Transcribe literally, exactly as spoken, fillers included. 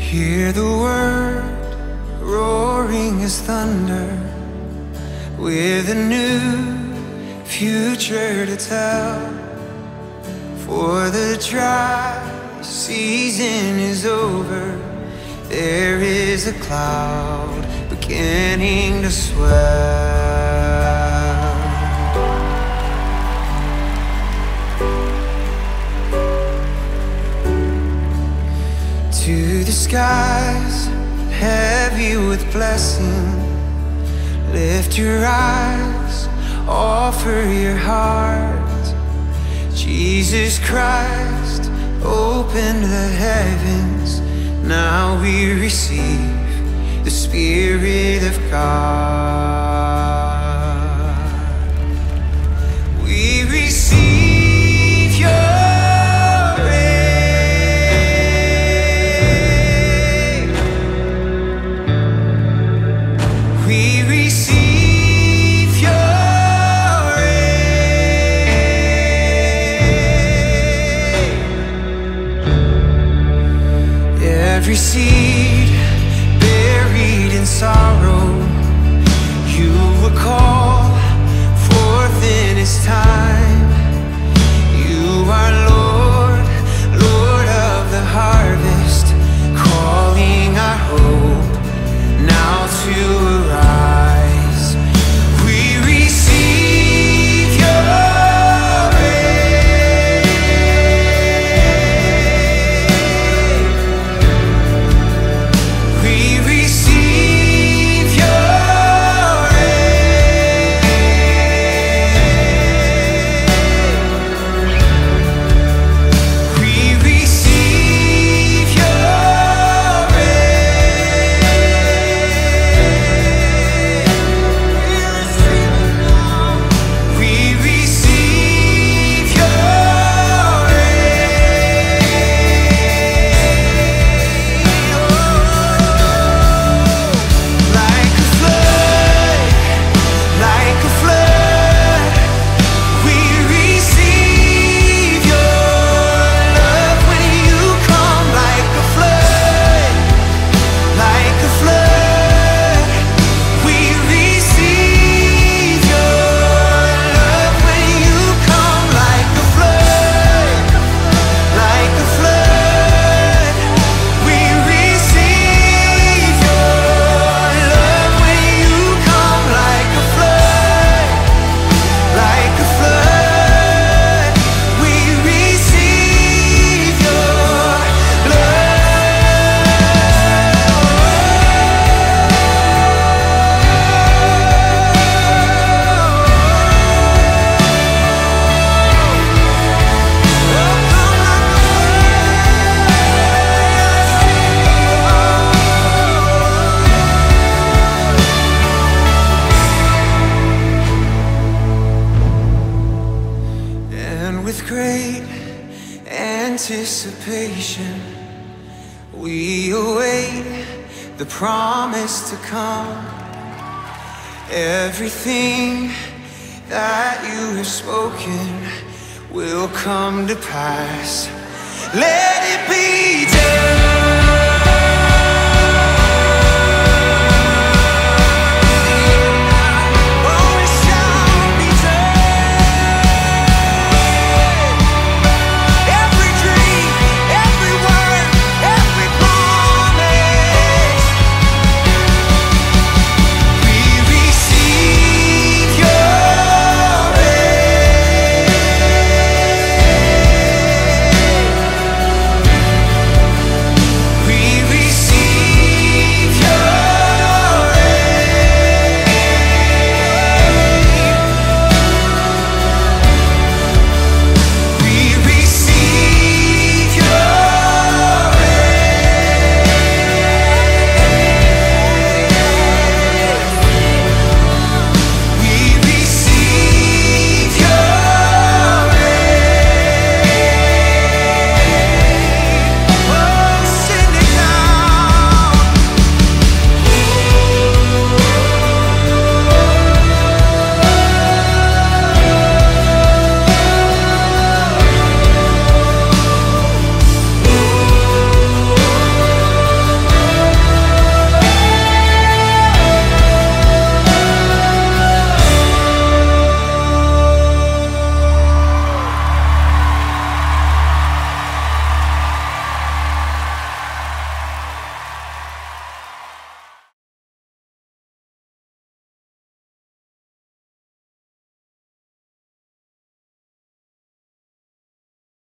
Hear the word roaring as thunder, with a new future to tell. For the dry season is over, there is a cloud beginning to swell. To the skies, heavy with blessing, lift your eyes, offer your heart. Jesus Christ opened the heavens, now we receive the Spirit of God. We receive your We receive your rain. Every seed buried in sorrow, you will call forth in its time. You are Lord, Lord of the harvest, calling our hope now to arise. We receive your rain. We receive your rain. We receive your anticipation, we await the promise to come. Everything that you have spoken will come to pass. Let it be